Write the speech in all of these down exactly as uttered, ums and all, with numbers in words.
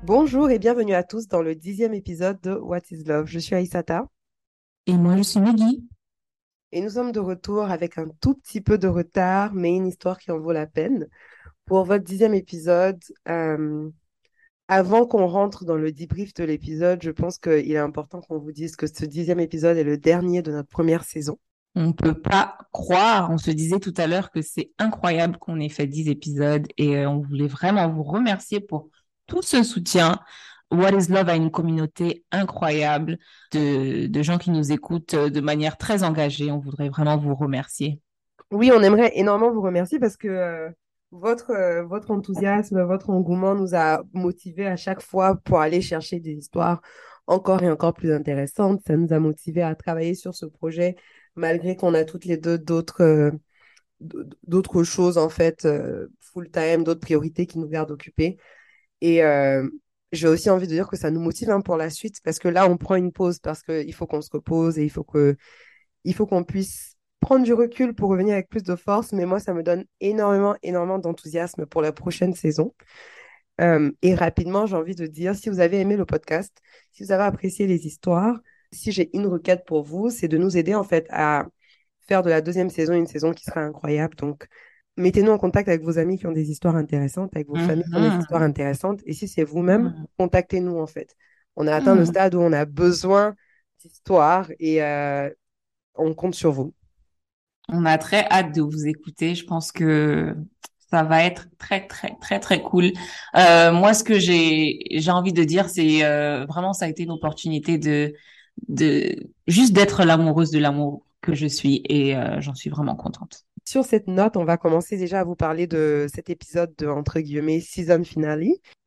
Bonjour et bienvenue à tous dans le dixième épisode de What is Love. Je suis Aïssata Et moi, je suis Maggie. et nous sommes de retour avec un tout petit peu de retard, mais une histoire qui en vaut la peine. Pour votre dixième épisode, euh, avant qu'on rentre dans le débrief de l'épisode, je pense qu'il est important qu'on vous dise que ce dixième épisode est le dernier de notre première saison. On peut pas croire, on se disait tout à l'heure que c'est incroyable qu'on ait fait dix épisodes et euh, on voulait vraiment vous remercier pour tout ce soutien. What is Love a une communauté incroyable de, de gens qui nous écoutent euh, de manière très engagée. On voudrait vraiment vous remercier. Oui, on aimerait énormément vous remercier parce que euh, votre, euh, votre enthousiasme, votre engouement nous a motivés à chaque fois pour aller chercher des histoires encore et encore plus intéressantes. Ça nous a motivés à travailler sur ce projet, malgré qu'on a toutes les deux d'autres euh, d- d'autres choses, en fait, euh, full-time, d'autres priorités qui nous gardent occupés. Et euh, j'ai aussi envie de dire que ça nous motive hein, pour la suite parce que là, on prend une pause parce qu'il faut qu'on se repose et il faut que il faut qu'on puisse prendre du recul pour revenir avec plus de force, mais moi, ça me donne énormément, énormément d'enthousiasme pour la prochaine saison. Euh, et rapidement, j'ai envie de dire, si vous avez aimé le podcast, si vous avez apprécié les histoires, si j'ai une requête pour vous, c'est de nous aider en fait à faire de la deuxième saison une saison qui sera incroyable. Donc, mettez-nous en contact avec vos amis qui ont des histoires intéressantes, avec vos familles qui ont des histoires Mhm. intéressantes. Et si c'est vous-même, Mhm. contactez-nous en fait. On a atteint le Mhm. stade où on a besoin d'histoires et euh, on compte sur vous. On a très hâte de vous écouter. Je pense que ça va être très, très, très, très cool. Euh, moi, ce que j'ai, j'ai envie de dire, c'est euh, vraiment, ça a été une opportunité de, de juste d'être l'amoureuse de l'amour que je suis et euh, j'en suis vraiment contente. Sur cette note, on va commencer déjà à vous parler de cet épisode de, entre guillemets, season finale.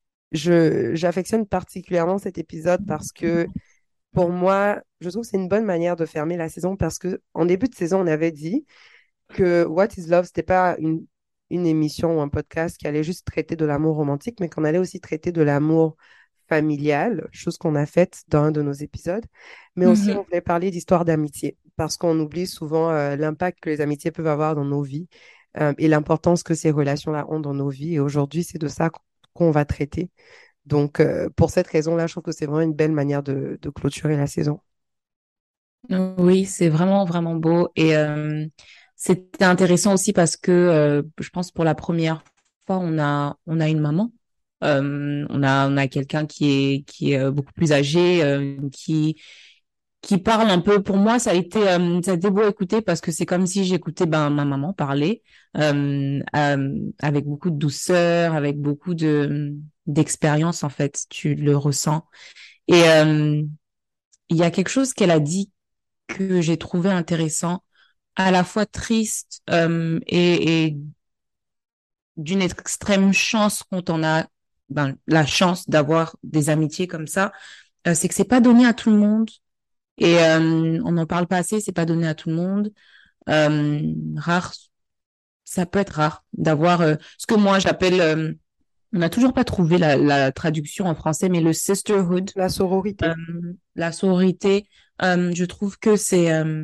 Je, j'affectionne particulièrement cet épisode parce que pour moi, je trouve que c'est une bonne manière de fermer la saison parce que en début de saison, on avait dit que What is Love, c'était pas une, une émission ou un podcast qui allait juste traiter de l'amour romantique, mais qu'on allait aussi traiter de l'amour familial, chose qu'on a faite dans un de nos épisodes. Mais aussi, on Mhm. voulait parler d'histoire d'amitié parce qu'on oublie souvent euh, l'impact que les amitiés peuvent avoir dans nos vies euh, et l'importance que ces relations-là ont dans nos vies. Et aujourd'hui, c'est de ça qu'on va traiter. Donc, euh, pour cette raison-là, je trouve que c'est vraiment une belle manière de, de clôturer la saison. Oui, c'est vraiment, vraiment beau. Et euh, c'était intéressant aussi parce que euh, je pense pour la première fois, on a, on a une maman. Euh, on a, on a quelqu'un qui est, qui est euh, beaucoup plus âgé, euh, qui, qui parle un peu. Pour moi, ça a été, euh, ça a été beau à écouter parce que c'est comme si j'écoutais ben, ma maman parler euh, euh, avec beaucoup de douceur, avec beaucoup de d'expérience en fait. Tu le ressens. Et euh, il y a quelque chose qu'elle a dit que j'ai trouvé intéressant, à la fois triste euh, et, et d'une extrême chance quand on a ben, la chance d'avoir des amitiés comme ça, euh, c'est que c'est pas donné à tout le monde et euh, on n'en parle pas assez, c'est pas donné à tout le monde. Euh, rare, ça peut être rare d'avoir euh, ce que moi j'appelle, euh, on n'a toujours pas trouvé la, la traduction en français, mais le sisterhood, La euh, sororité. la sororité. Euh, je trouve que c'est euh,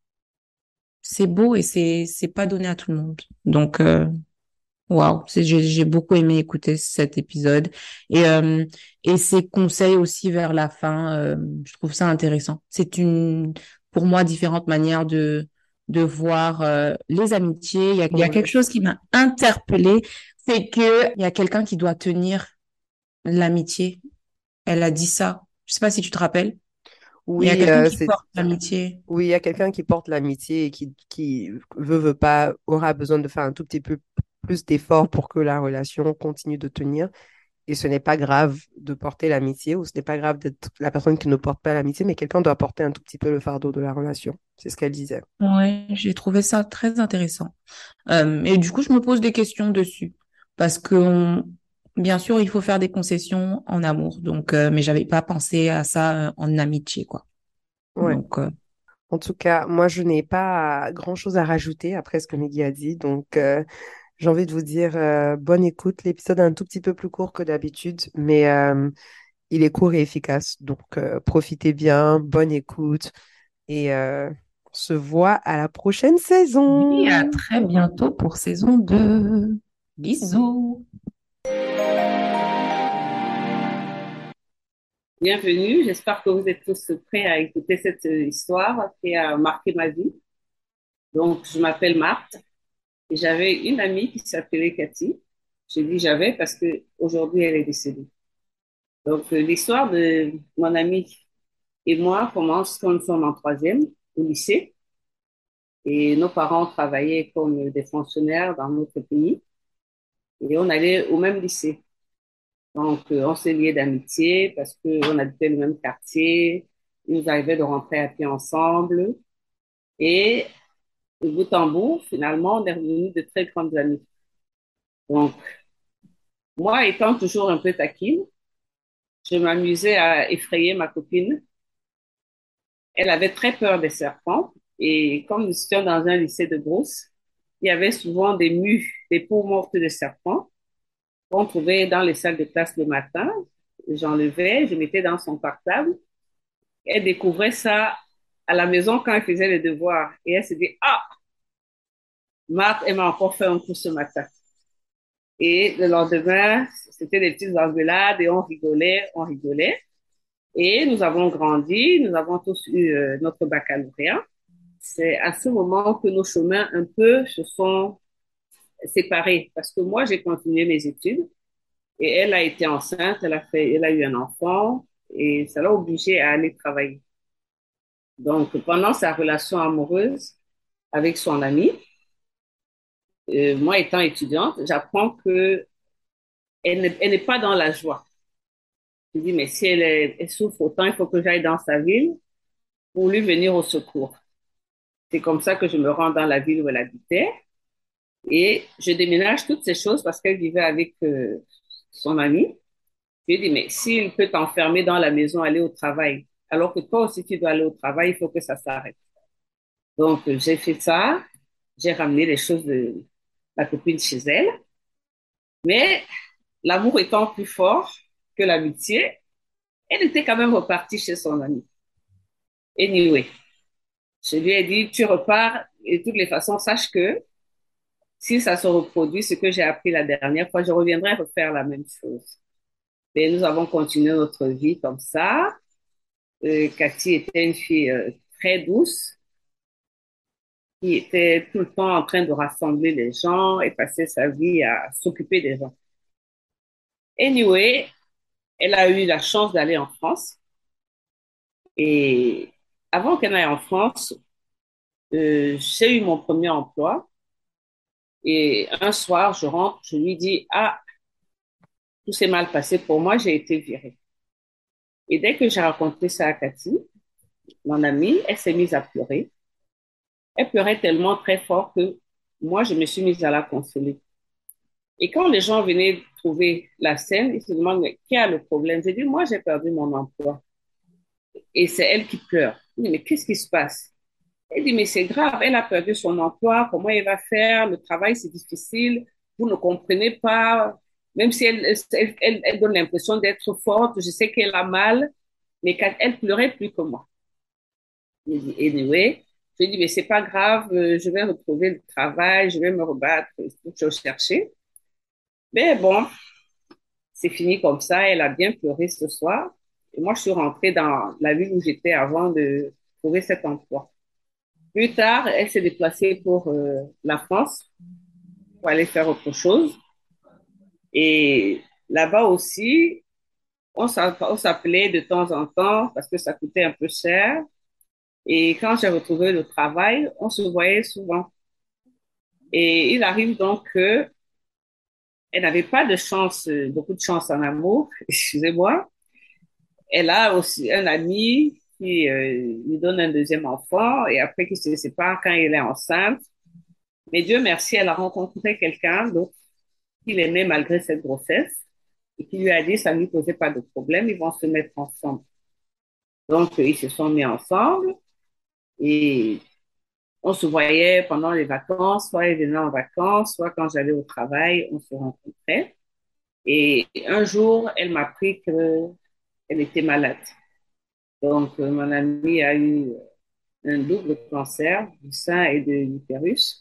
c'est beau et c'est c'est pas donné à tout le monde. Donc euh, waouh, c'est j'ai j'ai beaucoup aimé écouter cet épisode et euh, et ses conseils aussi vers la fin, euh, je trouve ça intéressant. C'est une pour moi différente manière de de voir euh, les amitiés. Il y a il y a quelque Oui. chose qui m'a interpellée, c'est que il y a quelqu'un qui doit tenir l'amitié. Elle a dit ça. Je sais pas si tu te rappelles. Il y a Oui, quelqu'un euh, qui c'est porte l'amitié. oui, il y a quelqu'un qui porte l'amitié et qui, qui veut, veut pas, aura besoin de faire un tout petit peu plus d'efforts pour que la relation continue de tenir. Et ce n'est pas grave de porter l'amitié ou ce n'est pas grave d'être la personne qui ne porte pas l'amitié, mais quelqu'un doit porter un tout petit peu le fardeau de la relation. C'est ce qu'elle disait. Ouais, j'ai trouvé ça très intéressant. Euh, et du coup, je me pose des questions dessus. Parce que, on- bien sûr, il faut faire des concessions en amour. Donc, euh, mais j'avais pas pensé à ça euh, en amitié, quoi. Ouais. Donc, euh, En tout cas, moi, je n'ai pas grand-chose à rajouter après ce que Meggy a dit. Donc, euh, j'ai envie de vous dire euh, bonne écoute. L'épisode est un tout petit peu plus court que d'habitude, mais euh, il est court et efficace. Donc, euh, profitez bien, bonne écoute et euh, on se voit à la prochaine oui, à saison. très bientôt pour saison deux. Bisous. Bienvenue, j'espère que vous êtes tous prêts à écouter cette euh, histoire qui a marqué ma vie. Donc, je m'appelle Marthe et j'avais une amie qui s'appelait Cathy. Je dis j'avais parce que aujourd'hui elle est décédée. Donc, euh, l'histoire de mon amie et moi commence quand nous sommes en troisième au lycée et nos parents travaillaient comme des fonctionnaires dans notre pays et on allait au même lycée. Donc, euh, on s'est liés d'amitié parce qu'on habitait le même quartier. Il nous arrivait de rentrer à pied ensemble. Et de bout en bout, finalement, on est devenus de très grandes amies. Donc, moi, étant toujours un peu taquine, je m'amusais à effrayer ma copine. Elle avait très peur des serpents. Et comme nous étions dans un lycée de brousse, il y avait souvent des mues, des peaux mortes de serpents qu'on trouvait dans les salles de classe le matin. J'enlevais, je mettais dans son portable. Elle découvrait ça à la maison quand elle faisait les devoirs. Et elle se dit, ah, Marthe, elle m'a encore fait un coup ce matin. Et le lendemain, c'était des petites engueulades et on rigolait, on rigolait. Et nous avons grandi, nous avons tous eu euh, notre baccalauréat. C'est à ce moment que nos chemins un peu se sont séparés parce que moi, j'ai continué mes études et elle a été enceinte, elle a fait, elle a eu un enfant et ça l'a obligée à aller travailler. Donc, pendant sa relation amoureuse avec son ami, euh, moi étant étudiante, j'apprends que elle n'est elle n'est pas dans la joie. Je dis, mais si elle, est- elle souffre autant, il faut que j'aille dans sa ville pour lui venir au secours. C'est comme ça que je me rends dans la ville où elle habitait et je déménage toutes ces choses parce qu'elle vivait avec euh, son ami. Je lui dis, mais s'il peut t'enfermer dans la maison, aller au travail, alors que toi aussi tu dois aller au travail, il faut que ça s'arrête. Donc, euh, j'ai fait ça. J'ai ramené les choses de la copine chez elle. Mais l'amour étant plus fort que l'amitié, elle était quand même repartie chez son ami. Anyway, je lui ai dit, tu repars et de toutes les façons, sache que si ça se reproduit, ce que j'ai appris la dernière fois, je reviendrai refaire la même chose. Et nous avons continué notre vie comme ça. Euh, Cathy était une fille euh, très douce, qui était tout le temps en train de rassembler les gens et passer sa vie à s'occuper des gens. Anyway, elle a eu la chance d'aller en France. Et avant qu'elle aille en France, euh, j'ai eu mon premier emploi. Et un soir, je rentre, je lui dis, ah, tout s'est mal passé pour moi, j'ai été virée. Et dès que j'ai raconté ça à Cathy, mon amie, elle s'est mise à pleurer. Elle pleurait tellement très fort que moi, je me suis mise à la consoler. Et quand les gens venaient trouver la scène, ils se demandent, mais qui a le problème? J'ai dit, moi, j'ai perdu mon emploi. Et c'est elle qui pleure. Je dis, mais qu'est-ce qui se passe? Elle dit, mais c'est grave, elle a perdu son emploi, comment elle va faire? Le travail, c'est difficile, vous ne comprenez pas. Même si elle, elle, elle, elle donne l'impression d'être forte, je sais qu'elle a mal, mais quand elle pleurait plus que moi. Je dis, anyway, je dis, mais c'est pas grave, euh, je vais retrouver le travail, je vais me rebattre, je vais chercher. Mais bon, c'est fini comme ça, elle a bien pleuré ce soir. Et moi, je suis rentrée dans la ville où j'étais avant de trouver cet emploi. Plus tard, elle s'est déplacée pour euh, la France pour aller faire autre chose. Et là-bas aussi, on s'appelait de temps en temps parce que ça coûtait un peu cher. Et quand j'ai retrouvé le travail, on se voyait souvent. Et il arrive donc que elle n'avait pas de chance, euh, beaucoup de chance en amour, excusez-moi. Elle a aussi un ami qui euh, lui donne un deuxième enfant et après qui se sépare quand elle est enceinte. Mais Dieu merci, elle a rencontré quelqu'un d'autre qui l'aimait malgré cette grossesse et qui lui a dit ça ne lui posait pas de problème, ils vont se mettre ensemble. Donc, ils se sont mis ensemble et on se voyait pendant les vacances, soit elle venait en vacances, soit quand j'allais au travail, on se rencontrait. Et un jour, elle m'a appris qu'elle était malade. Donc, euh, mon amie a eu un double cancer du sein et de l'utérus.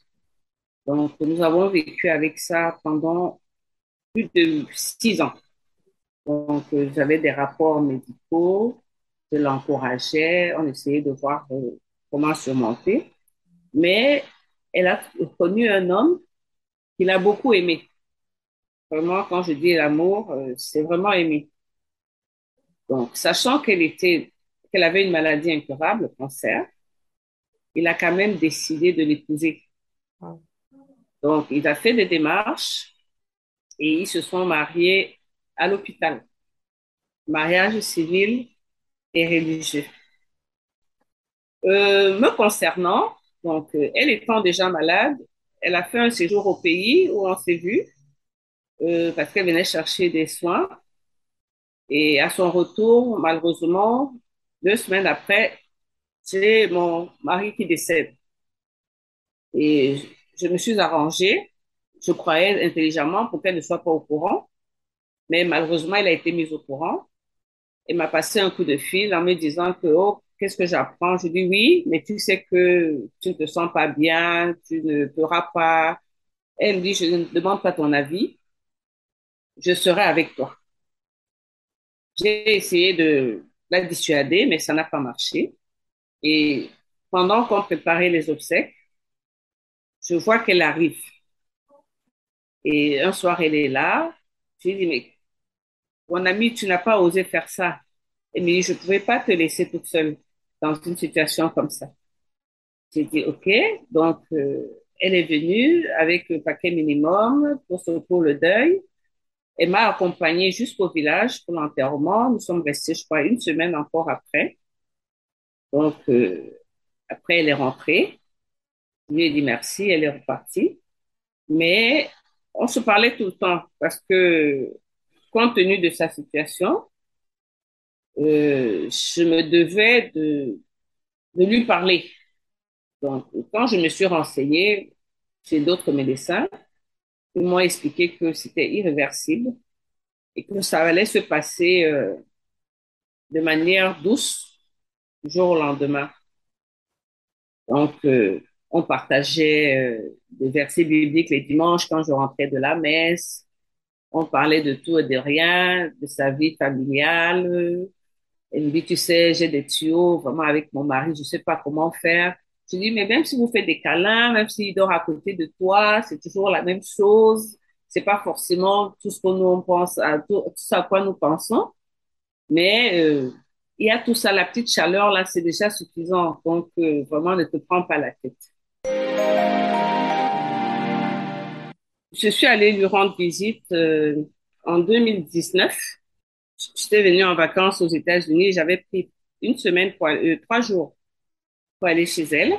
Donc, nous avons vécu avec ça pendant plus de six ans. Donc, euh, j'avais des rapports médicaux, je l'encourageais, on essayait de voir euh, comment surmonter. Mais elle a connu un homme qu'il a beaucoup aimé. Vraiment, quand je dis l'amour, euh, c'est vraiment aimé. Donc, sachant qu'elle était, qu'elle avait une maladie incurable, le cancer, il a quand même décidé de l'épouser. Wow. Donc, il a fait des démarches et ils se sont mariés à l'hôpital. Mariage civil et religieux. Euh, me concernant, donc, euh, elle étant déjà malade, elle a fait un séjour au pays où on s'est vu euh, parce qu'elle venait chercher des soins. Et à son retour, malheureusement, deux semaines après, j'ai mon mari qui décède. Et je me suis arrangée, je croyais intelligemment pour qu'elle ne soit pas au courant, mais malheureusement, elle a été mise au courant. Elle m'a passé un coup de fil en me disant que, oh, qu'est-ce que j'apprends? Je dis oui, mais tu sais que tu ne te sens pas bien, tu ne pourras pas. Elle me dit, je ne demande pas ton avis, je serai avec toi. J'ai essayé de la dissuader, mais ça n'a pas marché. Et pendant qu'on préparait les obsèques, je vois qu'elle arrive. Et un soir, elle est là. Je lui dis, mais mon ami, tu n'as pas osé faire ça. Elle me dit, je ne pouvais pas te laisser toute seule dans une situation comme ça. J'ai dit, OK. Donc, euh, elle est venue avec le paquet minimum pour, ce- pour le deuil. Elle m'a accompagnée jusqu'au village pour l'enterrement. Nous sommes restés, je crois, une semaine encore après. Donc, euh, après, elle est rentrée. Je lui ai dit merci, elle est repartie. Mais on se parlait tout le temps parce que, compte tenu de sa situation, euh, je me devais de, de lui parler. Donc, quand je me suis renseignée chez d'autres médecins, ils m'ont expliqué que c'était irréversible et que ça allait se passer euh, de manière douce du jour au lendemain. Donc, euh, on partageait euh, des versets bibliques les dimanches quand je rentrais de la messe. On parlait de tout et de rien, de sa vie familiale. Elle me dit, tu sais, j'ai des tuyaux vraiment avec mon mari, je sais pas comment faire. Je dis, mais même si vous faites des câlins, même s'il dort à côté de toi, c'est toujours la même chose. C'est pas forcément tout ce que nous pense, à tout, tout ça à quoi nous pensons, mais euh, il y a tout ça, la petite chaleur là, c'est déjà suffisant. Donc euh, vraiment, ne te prends pas la tête. Je suis allée lui rendre visite euh, en deux mille dix-neuf. J'étais venue en vacances aux États-Unis. J'avais pris une semaine, pour, euh, trois jours pour aller chez elle.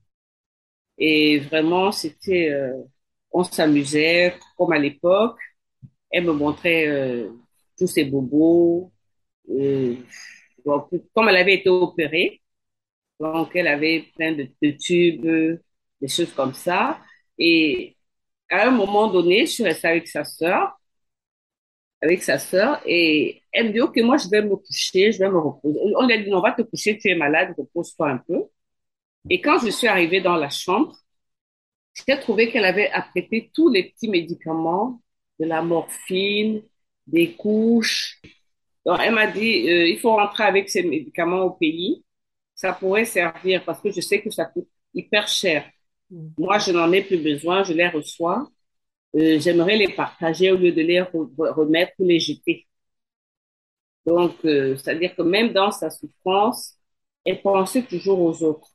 Et vraiment, c'était, euh, on s'amusait comme à l'époque. Elle me montrait euh, tous ses bobos. Euh, donc, comme elle avait été opérée, donc elle avait plein de, de tubes, euh, des choses comme ça. Et à un moment donné, je suis restée avec sa sœur, avec sa sœur, et elle me dit, OK, moi, je vais me coucher, je vais me reposer. On lui a dit, non, on va te coucher, tu es malade, repose-toi un peu. Et quand je suis arrivée dans la chambre, j'ai trouvé qu'elle avait apprêté tous les petits médicaments, de la morphine, des couches. Donc, elle m'a dit, euh, il faut rentrer avec ces médicaments au pays. Ça pourrait servir parce que je sais que ça coûte hyper cher. Mm. Moi, je n'en ai plus besoin, je les reçois. Euh, j'aimerais les partager au lieu de les re- remettre ou les jeter. Donc, euh, c'est-à-dire que même dans sa souffrance, elle pensait toujours aux autres.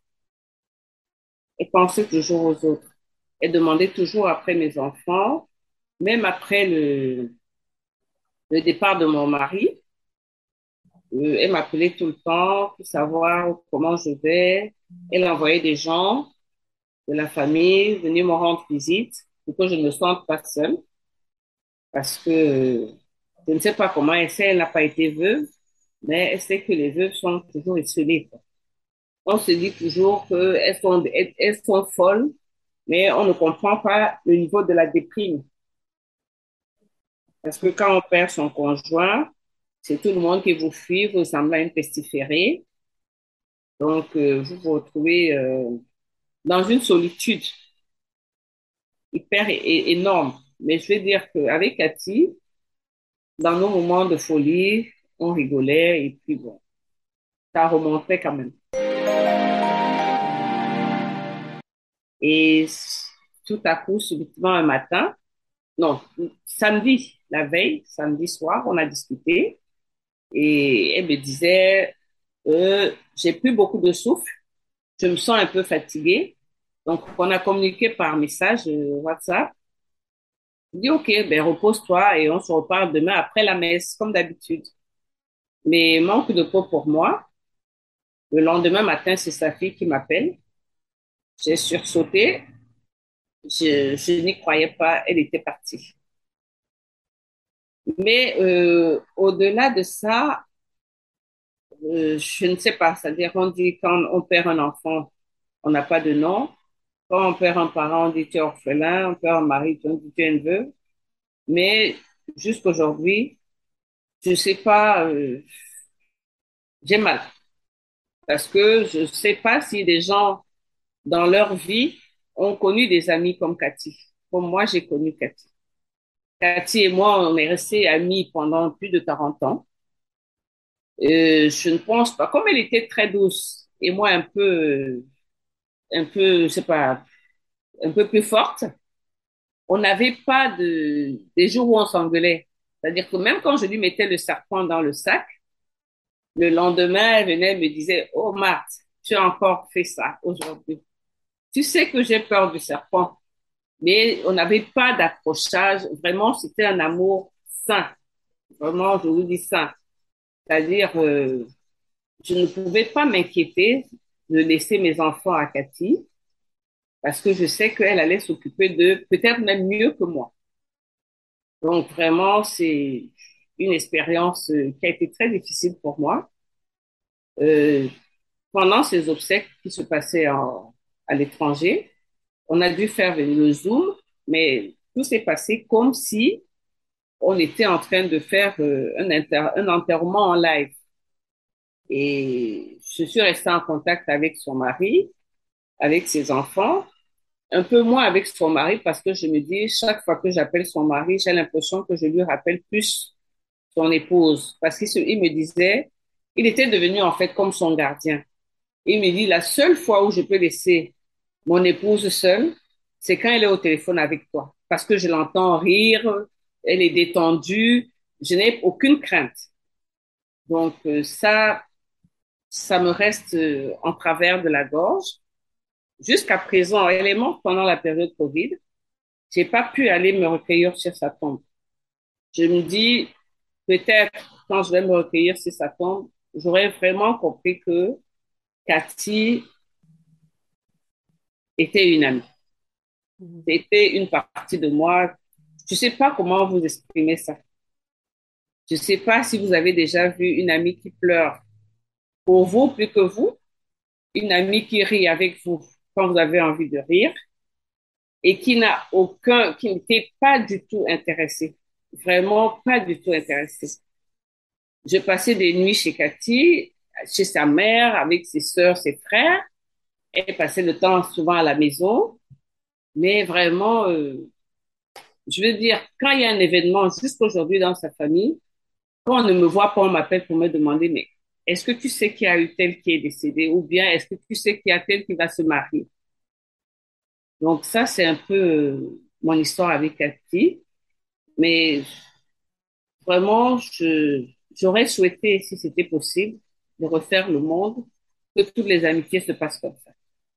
Elle pensait toujours aux autres. Elle demandait toujours après mes enfants, même après le, le départ de mon mari. Euh, elle m'appelait tout le temps pour savoir comment je vais. Elle envoyait des gens de la famille venir me rendre visite pour que je ne me sente pas seule parce que euh, je ne sais pas comment elle sait, elle n'a pas été veuve, mais elle sait que les veuves sont toujours isolées, quoi. On se dit toujours qu'elles sont, elles, elles sont folles, mais on ne comprend pas le niveau de la déprime. Parce que quand on perd son conjoint, c'est tout le monde qui vous fuit, vous ressemblez à une pestiférée. Donc, euh, vous vous retrouvez euh, dans une solitude hyper é- énorme. Mais je vais dire qu'avec Cathy, dans nos moments de folie, on rigolait et puis bon, ça remontait quand même. Et tout à coup, subitement un matin, non, samedi, la veille, samedi soir, on a discuté et elle me disait, euh, j'ai plus beaucoup de souffle, je me sens un peu fatiguée. Donc, on a communiqué par message euh, WhatsApp. Je dis, OK, ben repose-toi et on se reparle demain après la messe, comme d'habitude. Mais manque de peau pour moi. Le lendemain matin, c'est sa fille qui m'appelle. J'ai sursauté. Je, je n'y croyais pas. Elle était partie. Mais euh, au-delà de ça, euh, je ne sais pas. C'est-à-dire, on dit quand on perd un enfant, on n'a pas de nom. Quand on perd un parent, on dit tu es orphelin. On perd un mari, on dit tu es une veuve. Mais jusqu'aujourd'hui, je ne sais pas. Euh, j'ai mal parce que je ne sais pas si des gens dans leur vie ont connu des amis comme Cathy. Comme moi, j'ai connu Cathy. Cathy et moi, on est restés amis pendant plus de quarante ans. Euh, je ne pense pas, comme elle était très douce et moi un peu, un peu, je sais pas, un peu plus forte, on n'avait pas de, des jours où on s'engueulait. C'est-à-dire que même quand je lui mettais le serpent dans le sac, le lendemain, elle venait et me disait, oh Marthe, tu as encore fait ça aujourd'hui. Tu sais que j'ai peur du serpent. Mais on n'avait pas d'accrochage. Vraiment, c'était un amour sain. Vraiment, je vous dis ça. C'est-à-dire, euh, je ne pouvais pas m'inquiéter de laisser mes enfants à Cathy parce que je sais qu'elle allait s'occuper d'eux peut-être même mieux que moi. Donc, vraiment, c'est une expérience euh, qui a été très difficile pour moi. Euh, Pendant ces obsèques qui se passaient en, à l'étranger, on a dû faire le Zoom, mais tout s'est passé comme si on était en train de faire euh, un, inter- un enterrement en live. Et je suis restée en contact avec son mari, avec ses enfants, un peu moins avec son mari parce que je me dis, chaque fois que j'appelle son mari, j'ai l'impression que je lui rappelle plus son épouse. Parce qu'il se- il me disait, il était devenu en fait comme son gardien. Il me dit, la seule fois où je peux laisser mon épouse seule, c'est quand elle est au téléphone avec toi. Parce que je l'entends rire, elle est détendue, je n'ai aucune crainte. Donc euh, ça, ça me reste euh, en travers de la gorge. Jusqu'à présent, elle est morte pendant la période Covid. J'ai pas pu aller me recueillir sur sa tombe. Je me dis, peut-être quand je vais me recueillir sur sa tombe, j'aurais vraiment compris que Cathy était une amie. Mhm. C'était une partie de moi. Je sais pas comment vous exprimer ça. Je sais pas si vous avez déjà vu une amie qui pleure pour vous plus que vous, une amie qui rit avec vous quand vous avez envie de rire, et qui n'a aucun, qui n'était pas du tout intéressé. Vraiment pas du tout intéressé. Je passais des nuits chez Cathy, chez sa mère, avec ses sœurs, ses frères. Elle passait le temps souvent à la maison. Mais vraiment, euh, je veux dire, quand il y a un événement jusqu'aujourd'hui dans sa famille, quand on ne me voit pas, on m'appelle pour me demander, mais est-ce que tu sais qu'il y a eu tel qui est décédé? Ou bien est-ce que tu sais qu'il y a tel qui va se marier? Donc ça, c'est un peu euh, mon histoire avec Cathy. Mais vraiment, je, j'aurais souhaité, si c'était possible, de refaire le monde, que toutes les amitiés se passent comme ça.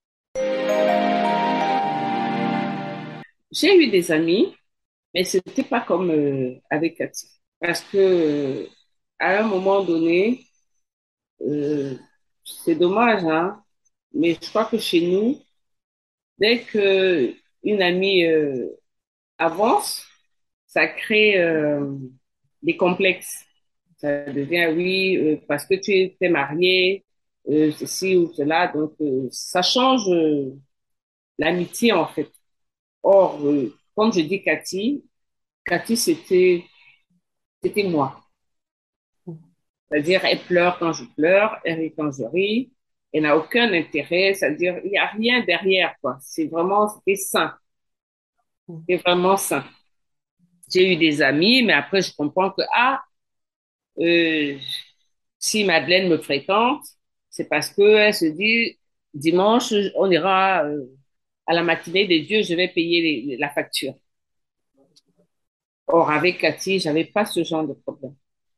J'ai eu des amis, mais c'était pas comme euh, avec Cathy. Parce que, euh, à un moment donné, euh, c'est dommage, hein, mais je crois que chez nous, dès que une amie euh, avance, ça crée euh, des complexes. Ça devient, oui, euh, parce que tu es marié, euh, ceci ou cela. Donc, euh, ça change euh, l'amitié, en fait. Or, euh, comme je dis Cathy, Cathy, c'était, c'était moi. C'est-à-dire, elle pleure quand je pleure, elle rit quand je ris. Elle n'a aucun intérêt. C'est-à-dire, il n'y a rien derrière, quoi. C'est vraiment, c'était sain. C'est vraiment sain. J'ai eu des amis, mais après, je comprends que, ah, euh, si Madeleine me fréquente, c'est parce qu'elle se dit, dimanche, on ira euh, à la matinée des dieux, je vais payer les- la facture. Or, avec Cathy, j'avais pas ce genre de problème.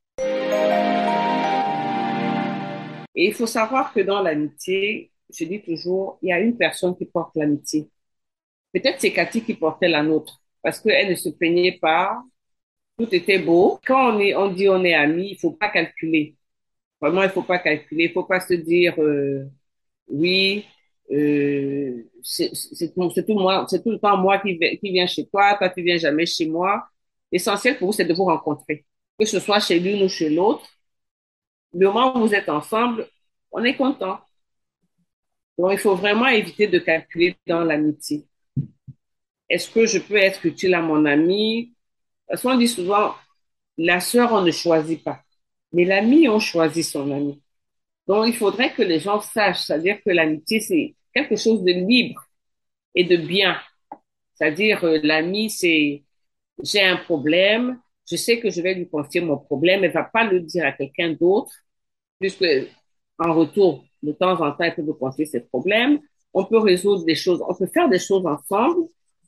Et il faut savoir que dans l'amitié, je dis toujours, il y a une personne qui porte l'amitié. Peut-être c'est Cathy qui portait la nôtre, parce qu'elle ne se plaignait pas, tout était beau. Quand on est, on dit on est amis, il faut pas calculer. Vraiment, il faut pas calculer, il faut pas se dire, euh, oui, euh, c'est c'est tout, c'est tout moi, c'est tout le temps moi qui, vais- qui viens chez toi, toi tu viens jamais chez moi. L'essentiel pour vous, c'est de vous rencontrer. Que ce soit chez l'une ou chez l'autre, le moment où vous êtes ensemble, on est content. Donc, il faut vraiment éviter de calculer dans l'amitié. Est-ce que je peux être utile à mon ami? Parce qu'on dit souvent, la sœur, on ne choisit pas. Mais l'ami, on choisit son ami. Donc, il faudrait que les gens sachent, c'est-à-dire que l'amitié, c'est quelque chose de libre et de bien. C'est-à-dire, euh, l'ami, c'est, j'ai un problème, je sais que je vais lui confier mon problème, elle va pas le dire à quelqu'un d'autre, puisque, en retour, de temps en temps, elle peut me confier ses problèmes. On peut résoudre des choses, on peut faire des choses ensemble.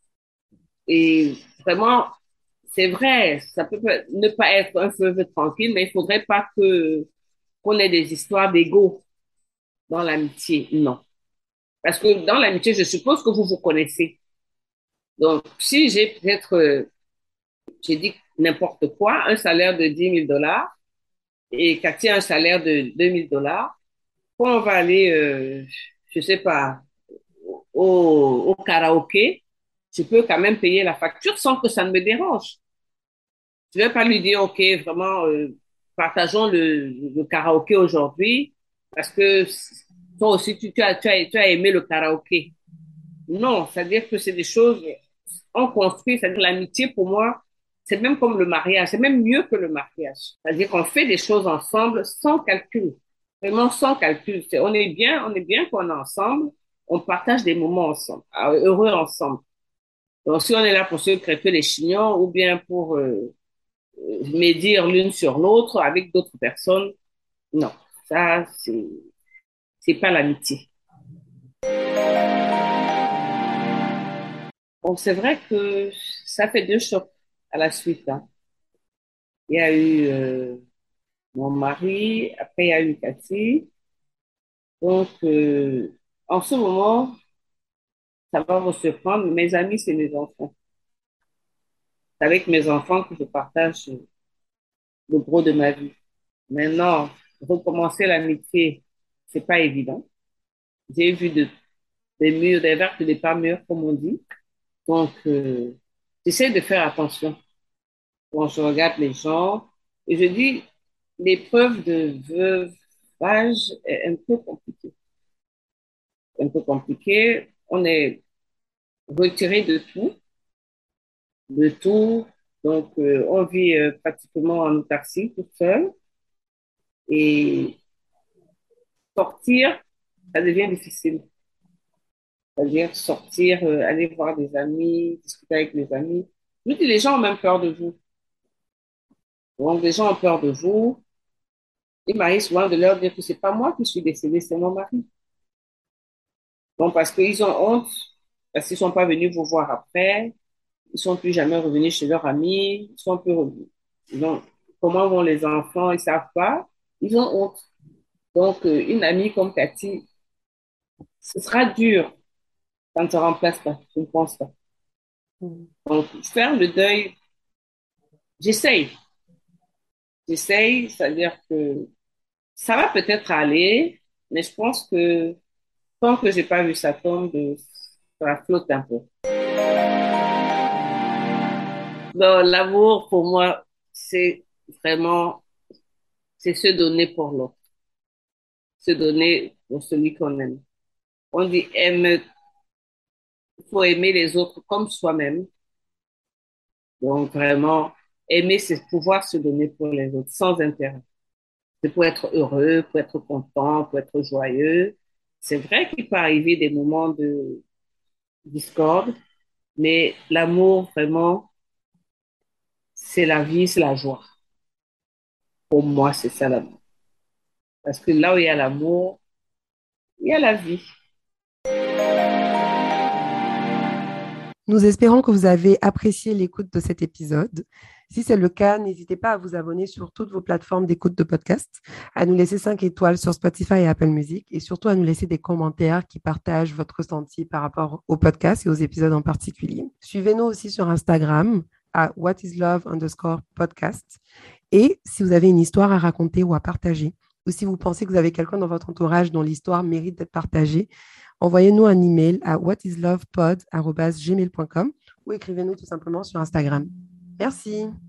Et vraiment, c'est vrai, ça peut ne pas être un fleuve tranquille, mais il faudrait pas que qu'on ait des histoires d'ego dans l'amitié. Non. Parce que dans l'amitié, je suppose que vous vous connaissez. Donc, si j'ai peut-être, euh, j'ai dit n'importe quoi, un salaire de dix mille dollars et Cathy a un salaire de deux mille dollars, quand on va aller, euh, je sais pas, au, au karaoké, je peux quand même payer la facture sans que ça ne me dérange. Je vais pas lui dire, OK, vraiment, euh, partageons le, le karaoké aujourd'hui parce que toi aussi, tu, tu, as, tu, as, tu as aimé le karaoké. Non, c'est-à-dire que c'est des choses, on construit, c'est-à-dire l'amitié pour moi, c'est même comme le mariage, c'est même mieux que le mariage. C'est-à-dire qu'on fait des choses ensemble sans calcul, vraiment sans calcul. C'est, on est bien, on est bien qu'on est ensemble, on partage des moments ensemble, ah, heureux ensemble. Donc si on est là pour se crêper les chignons ou bien pour euh, médire l'une sur l'autre avec d'autres personnes, non, ça c'est c'est pas l'amitié. Donc c'est vrai que ça fait deux chocs à la suite, hein. Il y a eu euh, mon mari, après il y a eu Cathy. Donc, euh, en ce moment, ça va vous surprendre, mes amis, c'est mes enfants. C'est avec mes enfants que je partage le gros de ma vie. Maintenant, recommencer l'amitié, c'est pas évident. J'ai vu de, des murs, des vertes et des pas mûrs, comme on dit. Donc, euh, j'essaie de faire attention quand je regarde les gens. Et je dis, l'épreuve de veuvage est un peu compliquée. Un peu compliqué. On est retiré de tout, de tout. Donc, euh, on vit euh, pratiquement en autarcie tout seul. Et sortir, ça devient difficile. C'est-à-dire sortir, euh, aller voir des amis, discuter avec des amis. Je dis, les gens ont même peur de vous. Donc, les gens ont peur de vous. Il m'arrive souvent de leur dire que c'est pas moi qui suis décédée, c'est mon mari. Donc, parce qu'ils ont honte, parce qu'ils sont pas venus vous voir après, ils sont plus jamais revenus chez leurs amis, ils sont plus revenus. Donc, comment vont les enfants? Ils savent pas. Ils ont honte. Donc, euh, une amie comme Cathy, ce sera dur. Ça ne te remplace pas. Je ne pense pas. Mhm. Donc, faire le deuil, j'essaye. J'essaye, c'est-à-dire que ça va peut-être aller, mais je pense que tant que j'ai pas vu sa tombe, euh, ça flotte un peu. Donc, l'amour, pour moi, c'est vraiment, c'est se donner pour l'autre, se donner pour celui qu'on aime. On dit aime, il faut aimer les autres comme soi-même. Donc, vraiment, aimer, c'est pouvoir se donner pour les autres sans intérêt. C'est pour être heureux, pour être content, pour être joyeux. C'est vrai qu'il peut arriver des moments de discorde, mais l'amour, vraiment, c'est la vie, c'est la joie. Pour moi, c'est ça l'amour. Parce que là où il y a l'amour, il y a la vie. Nous espérons que vous avez apprécié l'écoute de cet épisode. Si c'est le cas, n'hésitez pas à vous abonner sur toutes vos plateformes d'écoute de podcast, à nous laisser cinq étoiles sur Spotify et Apple Music et surtout à nous laisser des commentaires qui partagent votre ressenti par rapport au podcast et aux épisodes en particulier. Suivez-nous aussi sur Instagram à whatislove underscore podcast. Et si vous avez une histoire à raconter ou à partager, ou si vous pensez que vous avez quelqu'un dans votre entourage dont l'histoire mérite d'être partagée, envoyez-nous un email à whatislovepod arobase gmail point com ou écrivez-nous tout simplement sur Instagram. Merci.